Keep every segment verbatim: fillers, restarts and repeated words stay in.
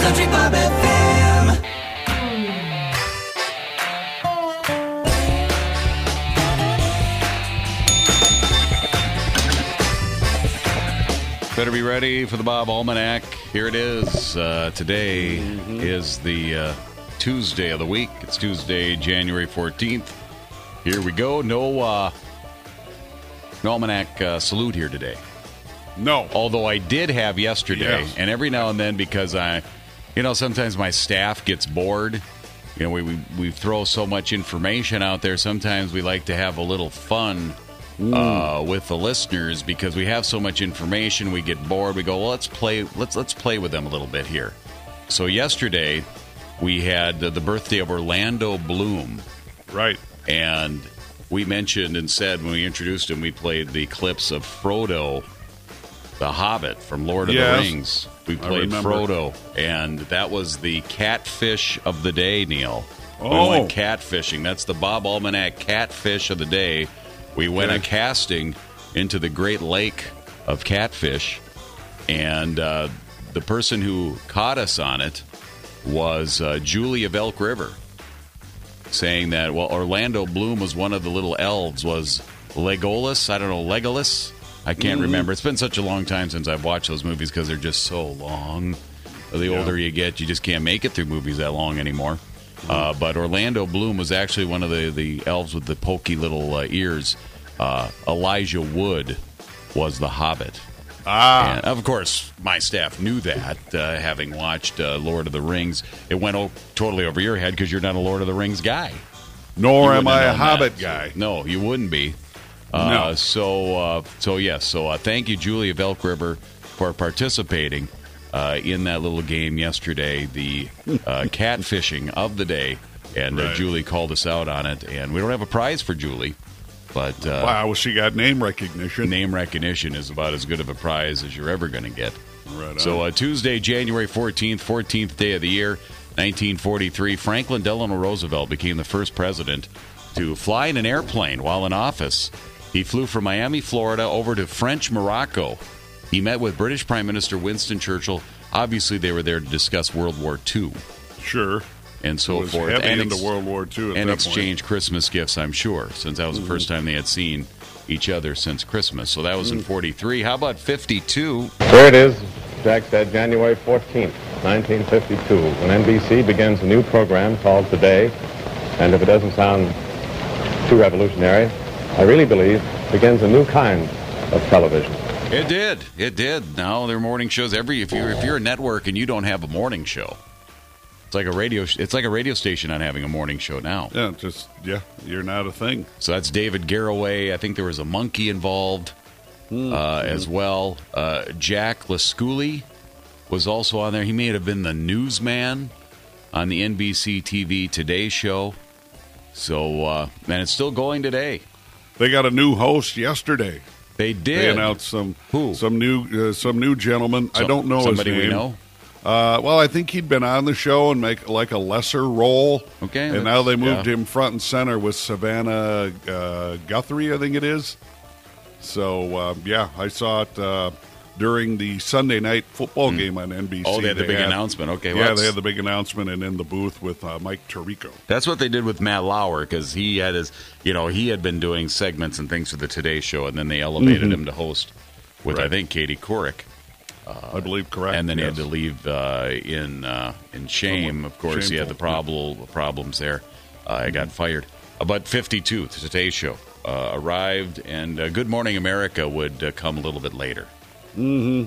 Country Bob F M. Better be ready for the Bob Almanac. Here it is. Uh, today mm-hmm. is the uh, Tuesday of the week. It's Tuesday, January fourteenth. Here we go. No, uh, no Almanac uh, salute here today. No. Although I did have yesterday, yes. and every now and then, because I, you know, sometimes my staff gets bored. You know, we, we, we throw so much information out there. Sometimes we like to have a little fun Uh, with the listeners because we have so much information. We get bored. We go, well, let's play. Let's let's play with them a little bit here. So yesterday we had uh, the birthday of Orlando Bloom, right? And we mentioned and said when we introduced him, we played the clips of Frodo, the Hobbit from Lord of yes, the Rings. We played Frodo, and that was the catfish of the day, Neil. Oh, we went catfishing. That's the Bob Almanac catfish of the day. We went a casting into the Great Lake of catfish, and uh, the person who caught us on it was uh, Julie of Elk River, saying that, well, Orlando Bloom was one of the little elves, was Legolas, I don't know, Legolas? I can't mm-hmm. remember. It's been such a long time since I've watched those movies because they're just so long. The yeah. older you get, you just can't make it through movies that long anymore. Uh, but Orlando Bloom was actually one of the, the elves with the pokey little uh, ears. Uh, Elijah Wood was the Hobbit. Ah. And of course, my staff knew that, uh, having watched uh, Lord of the Rings. It went o- totally over your head because you're not a Lord of the Rings guy. Nor am I a Hobbit that. guy. No, you wouldn't be. Uh, no. So, uh, so yes. So uh, thank you, Julie of Elk River, for participating Uh, in that little game yesterday, the uh, catfishing of the day, and uh, right. Julie called us out on it, and we don't have a prize for Julie, but uh, wow, well, she got name recognition. Name recognition is about as good of a prize as you're ever going to get. Right. So uh, Tuesday, January fourteenth, fourteenth day of the year, nineteen forty-three, Franklin Delano Roosevelt became the first president to fly in an airplane while in office. He flew from Miami, Florida, over to French Morocco. He met with British Prime Minister Winston Churchill. Obviously, they were there to discuss World War Two. Sure. And so it was forth. Heavy and into ex- World War Two at and that exchange point. Christmas gifts, I'm sure, since that was the mm-hmm. first time they had seen each other since Christmas. So that was mm. in forty-three. How about fifty-two? Here it is. Jack said January fourteenth, nineteen fifty-two, when N B C begins a new program called Today. And if it doesn't sound too revolutionary, I really believe begins a new kind of television. It did. It did. Now their morning shows every if you're if you're a network and you don't have a morning show, it's like a radio. It's like a radio station not having a morning show now. Yeah, just yeah, you're not a thing. So that's David Garroway. I think there was a monkey involved mm-hmm. uh, as well. Uh, Jack Lasculi was also on there. He may have been the newsman on the N B C T V Today show. So uh, and it's still going today. They got a new host yesterday. They did. They announced some Who? some new uh, some new gentleman. So, I don't know somebody his name. we know. Uh, well, I think he'd been on the show and make like a lesser role. Okay, and now they moved yeah. him front and center with Savannah uh, Guthrie, I think it is. So uh, yeah, I saw it uh, during the Sunday night football mm. game on N B C. Oh, they had the they big had, announcement. Okay, yeah, well, they had the big announcement and in the booth with uh, Mike Tirico. That's what they did with Matt Lauer because he had his, you know, he had been doing segments and things for the Today Show, and then they elevated mm-hmm. him to host with right. I think Katie Couric. Uh, I believe correct. And then yes. he had to leave uh, in uh, in shame. Of course, Shameful. he had the problem problems there. Uh, I mm-hmm. got fired. Uh, but fifty-two, the Today Show uh, arrived, and uh, Good Morning America would uh, come a little bit later. Mm-hmm.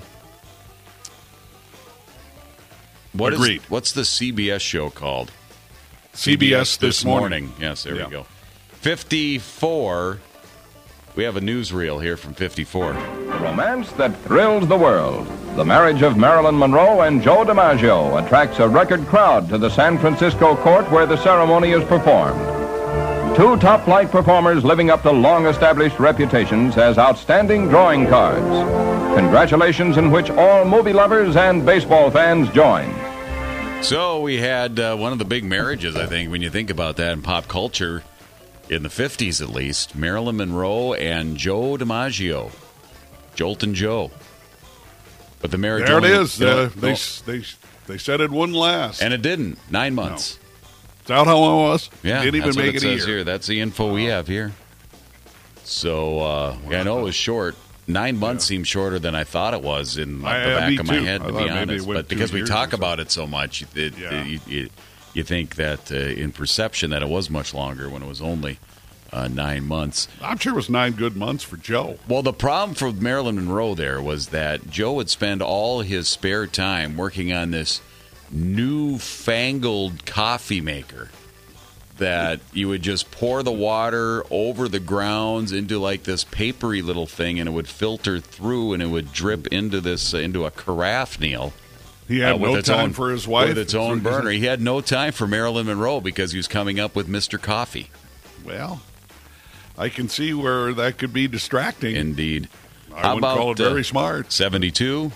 What Agreed. Is, what's the C B S show called? C B S, C B S This, this morning. morning. Yes, there yeah. we go. fifty-four. We have a newsreel here from fifty-four. The romance that thrills the world. The marriage of Marilyn Monroe and Joe DiMaggio attracts a record crowd to the San Francisco court where the ceremony is performed. Two top-flight performers living up to long-established reputations as outstanding drawing cards. Congratulations in which all movie lovers and baseball fans join. So we had uh, one of the big marriages, I think, when you think about that in pop culture, in the fifties at least, Marilyn Monroe and Joe DiMaggio. Jolt and Joe. But the marriage... There only, it is. You know, uh, they, no, they They said it wouldn't last. And it didn't. Nine months. Is that how long it was? Yeah, Didn't even that's what make it it a says year. here. That's the info we have here. So, uh, yeah, I know it was short. Nine months seems shorter than I thought it was in like, I- the uh, back me of my too. head, I to thought be maybe it honest. went But two because we years talk or so. about it so much, it, it, Yeah. you, you, you think that uh, in perception that it was much longer when it was only uh, nine months. I'm sure it was nine good months for Joe. Well, the problem for Marilyn Monroe there was that Joe would spend all his spare time working on this newfangled coffee maker that you would just pour the water over the grounds into like this papery little thing, and it would filter through and it would drip into this uh, into a carafe, Neil. He had uh, with no its time own- for his wife. with its own burner. He had no time for Marilyn Monroe because he was coming up with Mister Coffee. Well, I can see where that could be distracting. Indeed. I How wouldn't call it about, uh, very smart. seventy-two.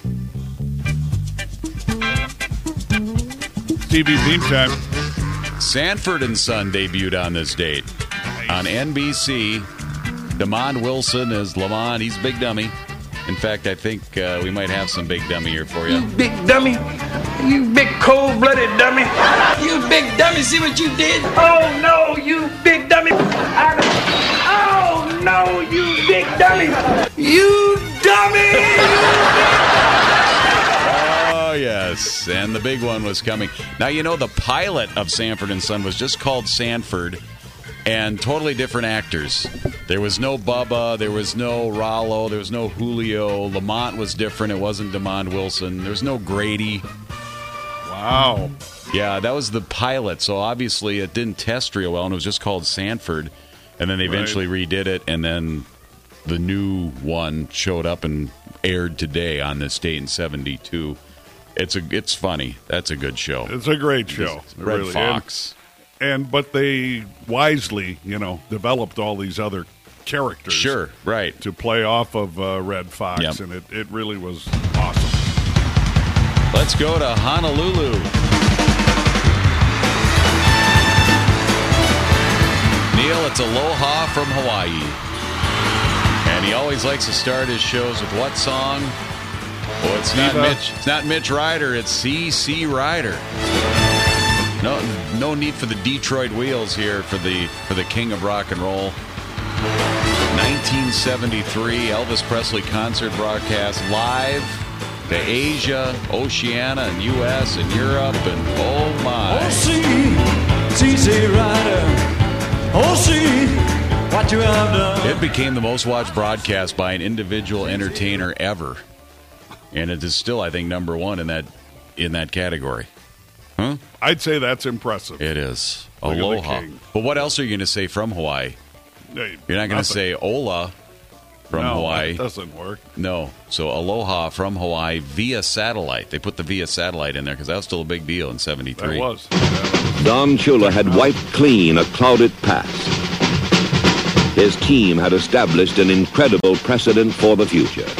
T V theme time. Sanford and Son debuted on this date. On N B C, Demond Wilson is Lamont. He's Big Dummy. In fact, I think uh, we might have some Big Dummy here for you. Big dummy. You big cold-blooded dummy. You big dummy, see what you did? Oh, no, you big dummy. I... Oh, no, you big dummy. You dummy. Oh, yes. And the big one was coming. Now, you know, the pilot of Sanford and Son was just called Sanford, and totally different actors. There was no Bubba. There was no Rollo. There was no Julio. Lamont was different. It wasn't Demond Wilson. There was no Grady. Wow. Yeah, that was the pilot. So obviously it didn't test real well, and it was just called Sanford. And then they eventually redid it, and then the new one showed up and aired today on this date in seventy-two. It's a, it's funny. That's a good show. It's a great show. It's It Red really- Fox. And, and but they wisely, you know, developed all these other characters. Sure, right. To play off of uh, Red Fox, Yep. and it, it really was awesome. Let's go to Honolulu. Neil, it's Aloha from Hawaii. And he always likes to start his shows with what song? Well, it's not Viva. Mitch. It's not Mitch Ryder. It's C C Ryder. No, no need for the Detroit Wheels here for the for the king of rock and roll. nineteen seventy-three Elvis Presley concert broadcast live to Asia, Oceania, and U S and Europe, and oh my! Oh, see, C C Ryder. Oh, see what you have done. It became the most watched broadcast by an individual entertainer ever, and it is still, I think, number one in that in that category. Huh? I'd say that's impressive. It is. Look at the Aloha. king. But what else are you going to say from Hawaii? Hey, You're not going to nothing. say Ola from no, Hawaii. that doesn't work. No. So Aloha from Hawaii via satellite. They put the via satellite in there because that was still a big deal in That seventy-three. was. That was Don Shula had wiped clean a clouded past. His team had established an incredible precedent for the future.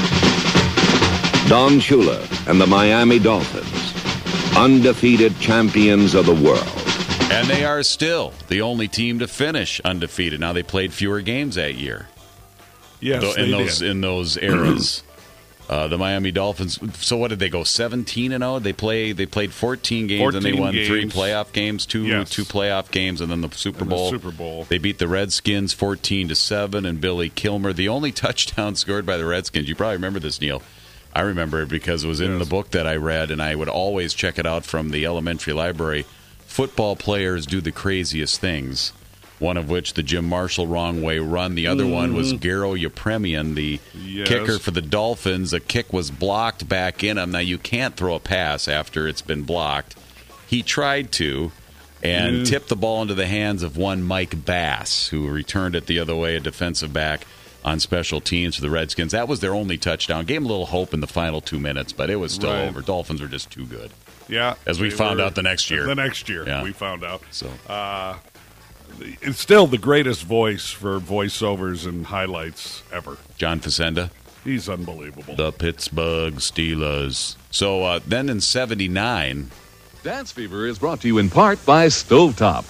Don Shula and the Miami Dolphins, undefeated champions of the world. And they are still the only team to finish undefeated. Now they played fewer games that year. yes, Tho- they in those did. in those eras. Uh, the Miami Dolphins. So what did they go? Seventeen and zero. They play. They played fourteen games, and they fourteen won three games. playoff games, two Yes. two playoff games, and then the Super And the Bowl. Super Bowl. They beat the Redskins fourteen to seven, and Billy Kilmer, the only touchdown scored by the Redskins. You probably remember this, Neil. I remember it because it was in Yes. the book that I read, and I would always check it out from the elementary library. Football players do the craziest things. One of which the Jim Marshall wrong way run. The other one was Garo Yepremian, the Yes. kicker for the Dolphins. A kick was blocked back in him. Now, you can't throw a pass after it's been blocked. He tried to and Mm. tipped the ball into the hands of one Mike Bass, who returned it the other way, a defensive back on special teams for the Redskins. That was their only touchdown. Gave them a little hope in the final two minutes, but it was still Right. over. Dolphins were just too good. Yeah, As we they found were- out the next year. The next year, Yeah. we found out. So It's still the greatest voice for voiceovers and highlights ever. John Facenda. He's unbelievable. The Pittsburgh Steelers. So uh, then in seventy-nine, Dance Fever is brought to you in part by Stovetop.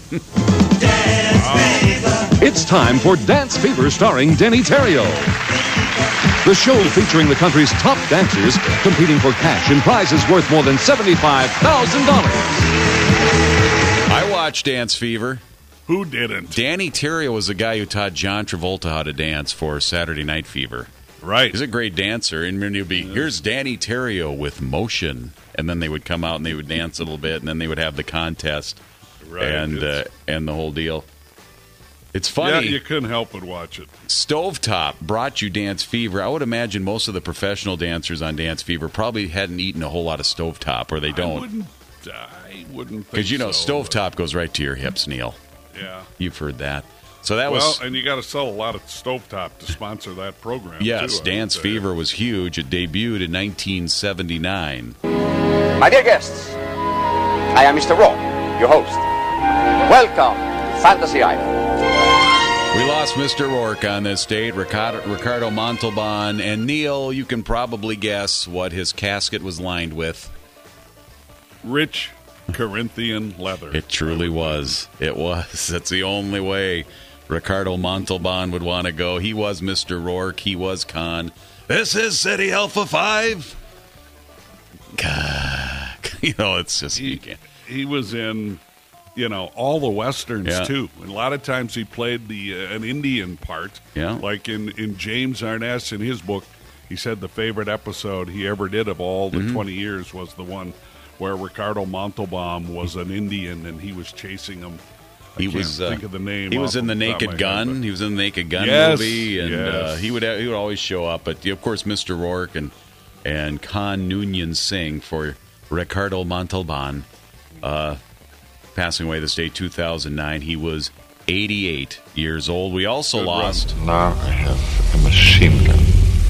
It's time for Dance Fever starring Denny Terrio. The show featuring the country's top dancers competing for cash and prizes worth more than seventy-five thousand dollars. I watched Dance Fever. Who didn't? Danny Terrio was the guy who taught John Travolta how to dance for Saturday Night Fever. Right. He's a great dancer. And then you'd be, here's Danny Terrio with Motion. And then they would come out and they would dance a little bit, and then they would have the contest Right. and uh, and the whole deal. It's funny. Yeah, you couldn't help but watch it. Stovetop brought you Dance Fever. I would imagine most of the professional dancers on Dance Fever probably hadn't eaten a whole lot of stovetop, or they I don't. wouldn't, I wouldn't think Because, you know, so, stovetop goes right to your hips, Neil. but- Yeah. You've heard that. So that Well, was... and you got to sell a lot of stovetop to sponsor that program. Yes, too, I Dance would say. Fever was huge. It debuted in nineteen seventy-nine. My dear guests, I am Mister Rourke, your host. Welcome to Fantasy Island. We lost Mister Rourke on this date, Ricardo, Ricardo Montalban. And Neil, you can probably guess what his casket was lined with. Rich Corinthian leather. It truly was. It was. That's the only way Ricardo Montalban would want to go. He was Mister Rourke. He was Khan. This is City Alpha five. God. You know, it's just, you He, can't. he was in, you know, all the westerns Yeah. too. And a lot of times he played the uh, an Indian part. Yeah. Like in, in James Arness in his book, he said the favorite episode he ever did of all Mm-hmm. the twenty years was the one where Ricardo Montalban was an Indian and he was chasing him. I He can't was. Uh, think of the name. he was off in the the top of Naked my head, Gun. but- He was in the Naked Gun Yes, movie, and uh, yes. he would he would always show up. But of course, Mister Rourke and and Khan Noonien Singh for Ricardo Montalban, uh, passing away this day, two thousand nine. He was eighty-eight years old. We also Good lost. Now I have a machine gun.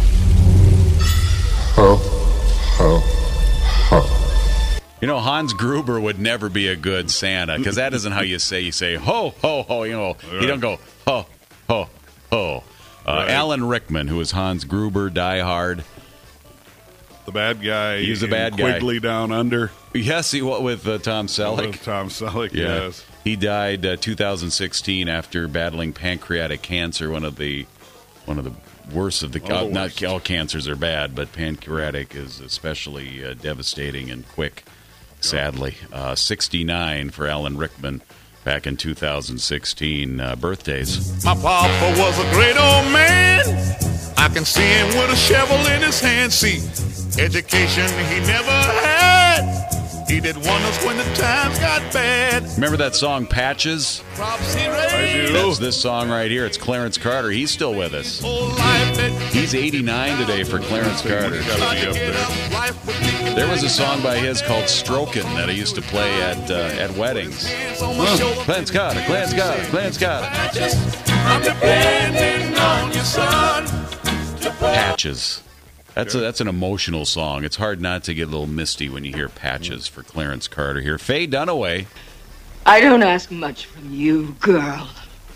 Ho, ho, ho. You know, Hans Gruber would never be a good Santa because that isn't how you say. You say ho ho ho. You know, he don't go ho ho ho. Uh, Right. Alan Rickman, who was Hans Gruber, Die Hard. The bad guy. He's the in bad guy. Quigley Down Under. Yes, he was with uh, Tom Selleck. With Tom Selleck, Yeah. yes. He died uh, two thousand sixteen after battling pancreatic cancer, one of the one of the worst of the, All the uh, not worst. all cancers are bad, but pancreatic is especially uh, devastating and quick, sadly. Uh, sixty-nine for Alan Rickman back in two thousand sixteen. Uh, birthdays. My papa was a great old man. I can see him with a shovel in his hand. See, education he never had. He did wonders when the times got bad. Remember that song Patches? Crops he raised. That's this song right here. It's Clarence Carter. He's still with us. Whole life that He's eighty-nine today for Clarence Carter. Gotta be up there. life would be There was a song by his called Strokin' that I used to play at uh, at weddings. hands on my shoulder. Clarence Carter, Clarence Carter, Clarence Carter. I'm depending on you, son. to put Patches. That's a, that's an emotional song. It's hard not to get a little misty when you hear Patches for Clarence Carter here. Faye Dunaway. I don't ask much from you, girl.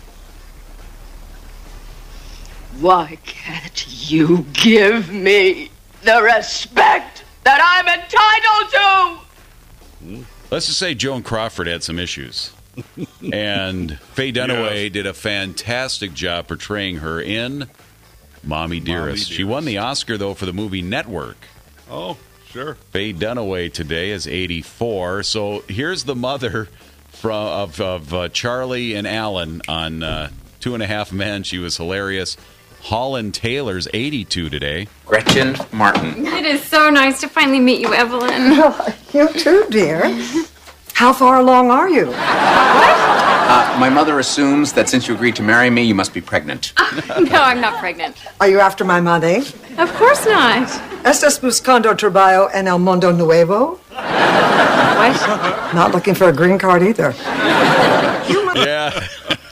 Why can't you give me the respect that I'm entitled to? Let's just say Joan Crawford had some issues. And Faye Dunaway Yes. did a fantastic job portraying her in Mommy Dearest. She Dearest. won the Oscar, though, for the movie Network. Oh, sure. Faye Dunaway today is eighty-four. So here's the mother from, of, of uh, Charlie and Alan on uh, Two and a Half Men. She was hilarious. Holland Taylor's eighty-two today. Gretchen Martin. It is so nice to finally meet you, Evelyn. You too, dear. How far along are you? Uh, my mother assumes that since you agreed to marry me, you must be pregnant. No, I'm not pregnant. Are you after my money? Of course not. Estás buscando trabajo en el mundo nuevo? What? Not looking for a green card either. Yeah.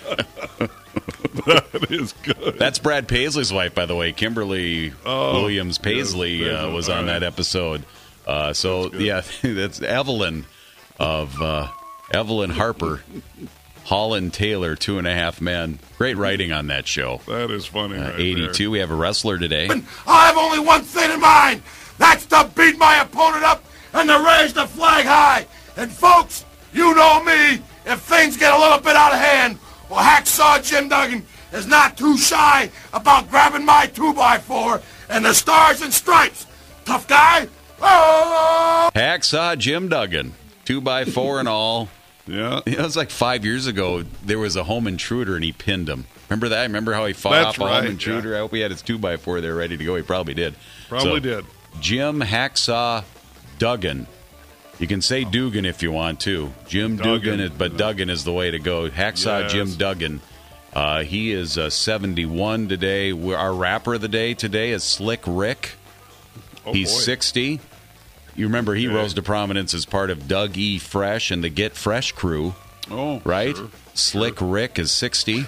That is good. That's Brad Paisley's wife, by the way. Kimberly Oh, Williams Paisley yes, uh, was all on right. that episode. Uh, so, That's good. yeah, that's Evelyn of uh, Evelyn Harper, Holland Taylor, Two and a Half Men. Great writing on that show. That is funny. Uh, right eighty-two. We have a wrestler today. I have only one thing in mind. That's to beat my opponent up and to raise the flag high. And folks, you know me. If things get a little bit out of hand, well, Hacksaw Jim Duggan is not too shy about grabbing my two by four and the stars and stripes. Tough guy. Oh! Hacksaw Jim Duggan, two by four and all. Yeah. You know, it was like five years ago. There was a home intruder, and he pinned him. Remember that? Remember how he fought That's off a right, home intruder? yeah. I hope he had his two by four there ready to go. He probably did. Probably So, did. Jim Hacksaw Duggan. You can say Dugan if you want to. Jim Duggan. Dugan, is, but Duggan is the way to go. Hacksaw Yes. Jim Duggan. Uh, he is uh, seventy-one today. We're, our rapper of the day today is Slick Rick. Oh, He's boy. sixty. You remember he Yeah. rose to prominence as part of Doug E. Fresh and the Get Fresh crew. Oh, right? sure. Slick Rick is sixty.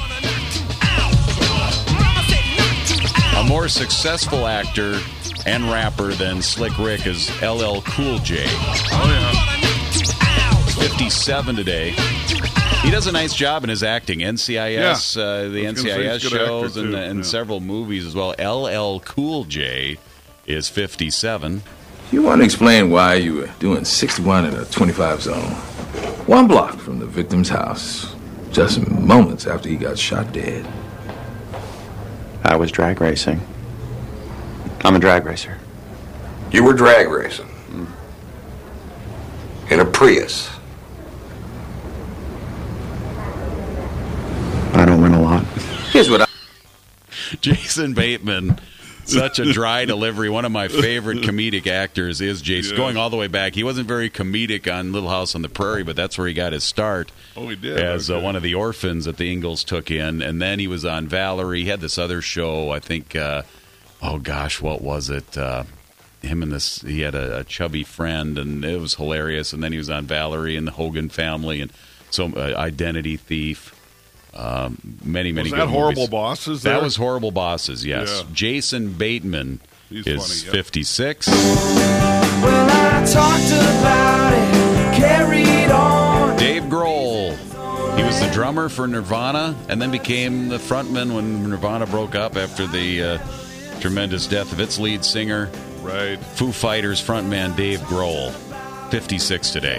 A more successful actor and rapper than Slick Rick is L L Cool J. Oh, He's fifty-seven today. He does a nice job in his acting. N C I S, Yeah. uh, the I was gonna say N C I S he's a good actor, shows, and, too. and Yeah. several movies as well. L L Cool J is fifty-seven. You want to explain why you were doing sixty-one in a twenty-five zone? One block from the victim's house, just moments after he got shot dead. I was drag racing. I'm a drag racer. You were drag racing. In a Prius. I don't win a lot. Here's what I... Jason Bateman, such a dry delivery. One of my favorite comedic actors is Jason. Yeah. Going all the way back, he wasn't very comedic on Little House on the Prairie, but that's where he got his start. Oh, he did. As uh, Okay. one of the orphans that the Ingalls took in. And then he was on Valerie. He had this other show, I think, uh, oh gosh, what was it? Uh, him and this, he had a, a chubby friend, and it was hilarious. And then he was on Valerie and the Hogan Family, and so uh, Identity Thief. Um, many, many Was good that Horrible movies. Bosses That there? was Horrible Bosses, yes. Yeah. Jason Bateman He's is funny, yeah. fifty-six. Well, I talked about it, carried on. Dave Grohl. He was the drummer for Nirvana and then became the frontman when Nirvana broke up after the uh, tremendous death of its lead singer. Right. Foo Fighters frontman Dave Grohl. fifty-six today.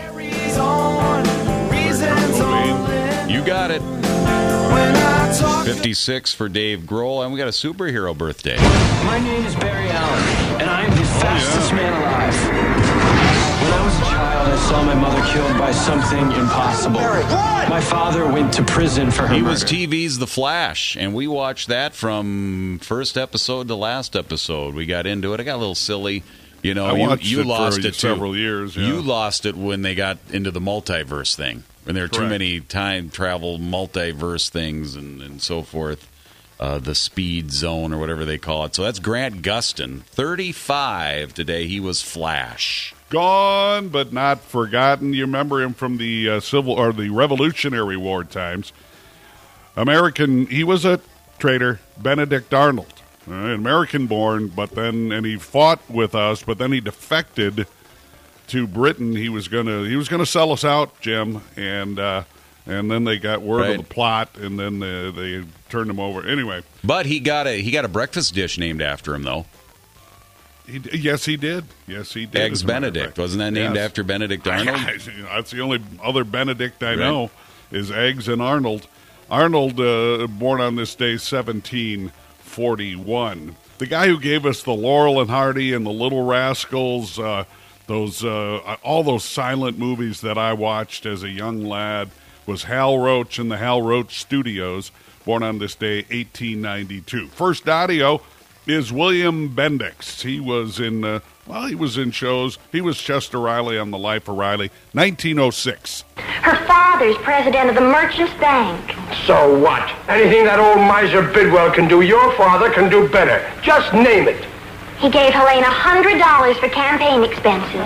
You got it. fifty-six for Dave Grohl, and we got a superhero birthday. My name is Barry Allen, and I'm the fastest man alive. When I was a child, I saw my mother killed by something impossible. My father went to prison for her He murder. was T V's The Flash, and we watched that from first episode to last episode. We got into it. I got a little silly. You know, I you, watched you it for lost it too. several years, yeah. You lost it when they got into the multiverse thing. When there are too Correct. many time travel multiverse things and, and so forth. Uh, the speed zone or whatever they call it. So that's Grant Gustin. thirty-five today. He was Flash. Gone but not forgotten. You remember him from the uh, Civil or the Revolutionary War times. American. He was a traitor. Benedict Arnold, uh, American-born, but then and he fought with us, but then he defected to Britain. He was gonna he was gonna sell us out, Jim, and uh, and then they got word Right. of the plot, and then they, they turned him over. Anyway, But he got a he got a breakfast dish named after him, though. he, yes, he did. Yes, he did. Eggs as a matter of Benedict. fact. Wasn't that named Yes. after Benedict Arnold? That's the only other Benedict I Right. know is Eggs and Arnold. Arnold, uh, born on this day, seventeen forty-one. The guy who gave us the Laurel and Hardy and the Little Rascals, uh, those uh, all those silent movies that I watched as a young lad, was Hal Roach and the Hal Roach Studios, born on this day, eighteen ninety-two. First audio is William Bendix. He was in, uh, well, he was in shows. He was Chester Riley on The Life of Riley, nineteen oh six. Her father's president of the Merchants Bank. So what? Anything that old miser Bidwell can do, your father can do better. Just name it. He gave Helene a hundred dollars for campaign expenses.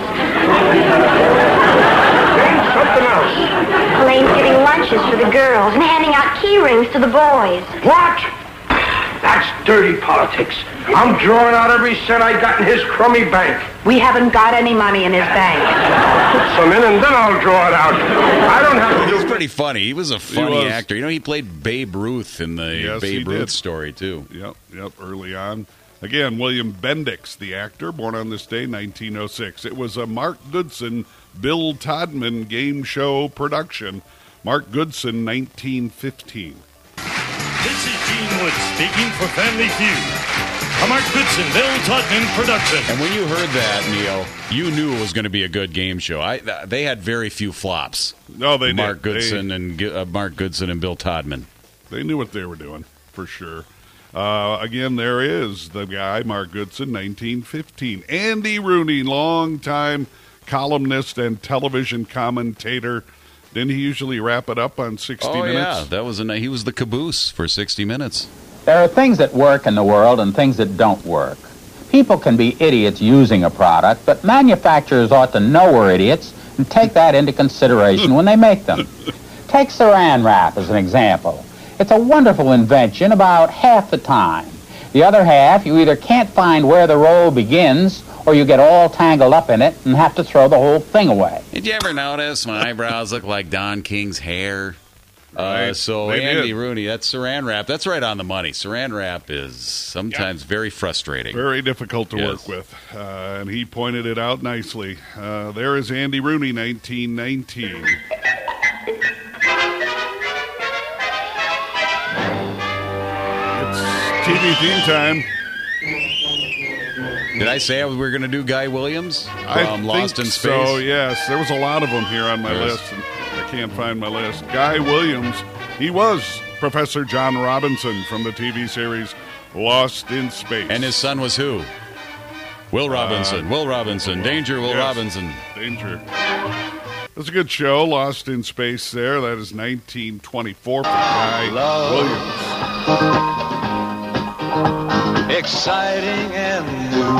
Name something else. Helene's giving lunches for the girls and handing out key rings to the boys. What? That's dirty politics. I'm drawing out every cent I got in his crummy bank. We haven't got any money in his bank. Put some in and then I'll draw it out. I don't have to He do was pretty funny. He was a funny was. actor. You know, he played Babe Ruth in the Yes, he Babe did. Ruth story, too. Yep, yep, early on. Again, William Bendix, the actor, born on this day, nineteen oh six. It was a Mark Goodson, Bill Todman game show production. Mark Goodson, nineteen fifteen. This is Greenwood speaking for Family Feud. A Mark Goodson, Bill Todman production. And when you heard that, Neil, you knew it was going to be a good game show. I They had very few flops. No, they Mark did. Goodson They, and uh, Mark Goodson and Bill Todman. They knew what they were doing, for sure. Uh, again, there is the guy, Mark Goodson, nineteen fifteen. Andy Rooney, longtime columnist and television commentator. Didn't he usually wrap it up on sixty oh, minutes? yeah, that was a, he was the caboose for sixty minutes. There are things that work in the world and things that don't work. People can be idiots using a product, but manufacturers ought to know we're idiots and take that into consideration when they make them. Take Saran Wrap as an example. It's a wonderful invention about half the time. The other half, you either can't find where the roll begins or you get all tangled up in it and have to throw the whole thing away. Did you ever notice my eyebrows look like Don King's hair? Right. Uh, so They Andy did. Rooney, that's Saran Wrap. That's right on the money. Saran Wrap is sometimes very frustrating. Very difficult to Yes. work with, uh, and he pointed it out nicely. Uh, there is Andy Rooney, nineteen nineteen. It's T V theme time. Did I say we were going to do Guy Williams from I Lost think in Space? So, yes. There was a lot of them here on my Yes. list, and I can't find my list. Guy Williams, he was Professor John Robinson from the T V series Lost in Space. And his son was who? Will Robinson. Uh, Will Robinson. Danger, Will yes, Robinson. Danger. It was a good show, Lost in Space there. That is nineteen twenty-four for Guy Williams. Exciting and new.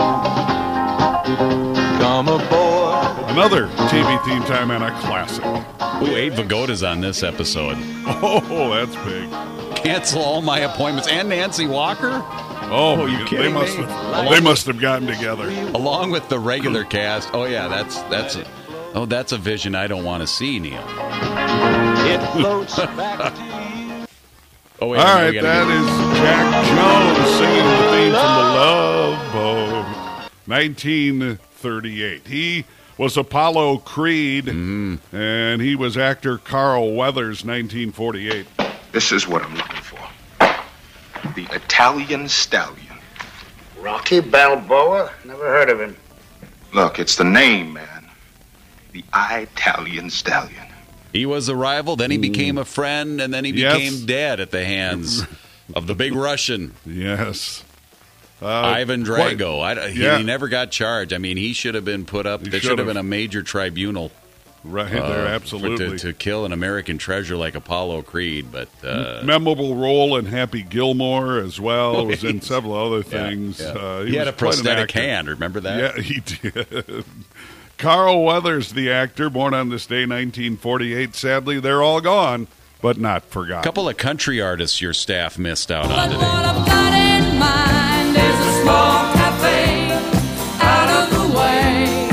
Come aboard. Another T V theme time and a classic. Ooh, Abe Vigoda's on this episode. Oh, that's big. Cancel all my appointments. And Nancy Walker? Oh, you they kidding must me? have, they must have gotten together. Along with the regular cast. Oh, yeah, that's that's a, oh, that's a vision I don't want to see, Neil. It floats back to you. Oh, wait, All no, right, we gotta that get- is Jack Jones singing the theme from The Love Boat, nineteen thirty-eight. He was Apollo Creed, Mm-hmm. and he was actor Carl Weathers, nineteen forty-eight. This is what I'm looking for. The Italian Stallion. Rocky Balboa? Never heard of him. Look, it's the name, man. The Italian Stallion. He was a rival, then he became a friend, and then he Yes. became dead at the hands of the big Russian. Yes. Uh, Ivan quite- Drago. I, he, yeah. he never got charged. I mean, he should have been put up. He There should should have have. been a major tribunal. Right uh, there, for- absolutely. To, to kill an American treasure like Apollo Creed. But uh, Memorable role in Happy Gilmore as well. Oh, was in he's- several other yeah, things. yeah. Uh, he had was a quite an prosthetic actor. hand. Remember that? Yeah, he did. Carl Weathers, the actor, born on this day, nineteen forty-eight. Sadly, they're all gone, but not A forgotten. couple of country artists your staff missed out on But today. what I've got in mind is a small cafe out of the way.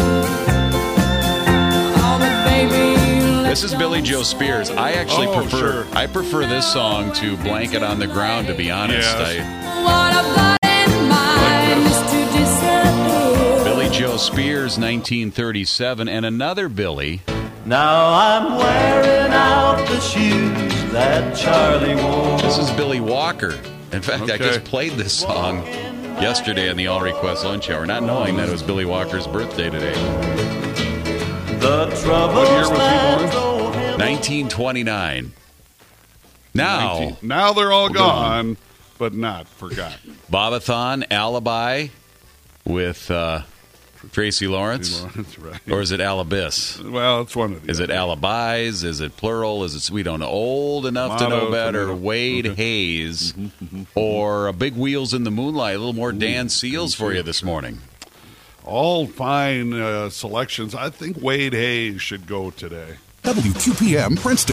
Oh, but baby, This is Billy Joe Spears. I actually Oh, prefer sure. I prefer this song to Blanket on the Ground, to be honest. Yes. I, what I've got in mind is to disappear. Billy Joe Spears, nineteen thirty-seven, and another Billy. Now I'm wearing out the shoes that Charlie wore. This is Billy Walker. In fact, I Okay. just played this song yesterday in the All Request Lunch Hour, not knowing that it was Billy Walker's birthday today. The What year was he born? nineteen twenty-nine. Now, nineteen Now they're all gone, but not forgotten. Bobathon, Alibi with uh, Tracy Lawrence. That's right. Or is it Alibis? Well, it's one of these. Is it alibis? Is it plural? Is it, we don't know, old enough to Motto, know better, tomato. Wade Okay. Hayes, or a Big Wheels in the Moonlight? A little more Dan Seals for you this morning. All fine uh, selections. I think Wade Hayes should go today. W Q P M Princeton.